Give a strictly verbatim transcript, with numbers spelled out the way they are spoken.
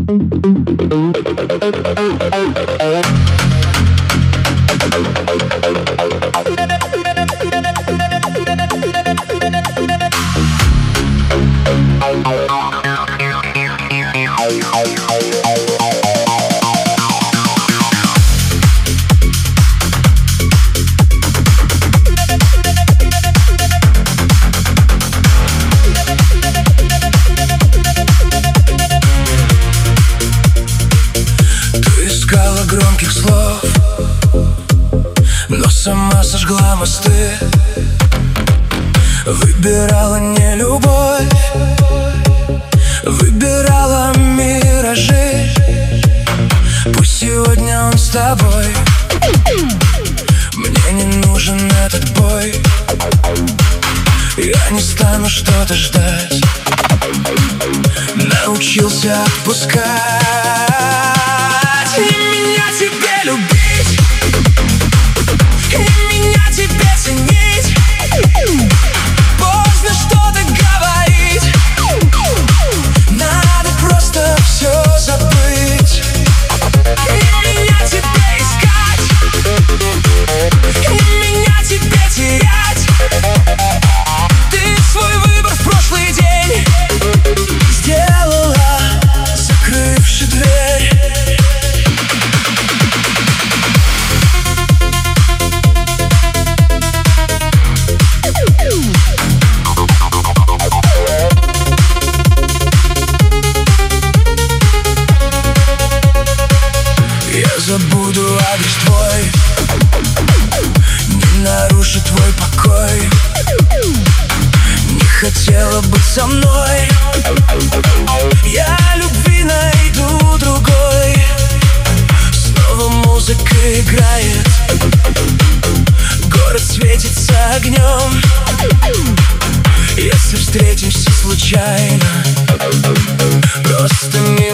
Громких слов, но сама сожгла мосты. Выбирала не любовь, выбирала миражи. Пусть сегодня он с тобой, мне не нужен этот бой. Я не стану что-то ждать, научился отпускать. И меня тебе любить, и меня тебе ценить. Поздно что-то говорить, надо просто все забыть. И меня тебе искать, и меня тебе терять. Ты свой выбор в прошлый день сделала, закрывши дверь. Забуду адрес твой, не нарушу твой покой. Не хотела быть со мной, я любви найду другой. Снова музыка играет, город светится огнем. Если встретимся случайно, просто не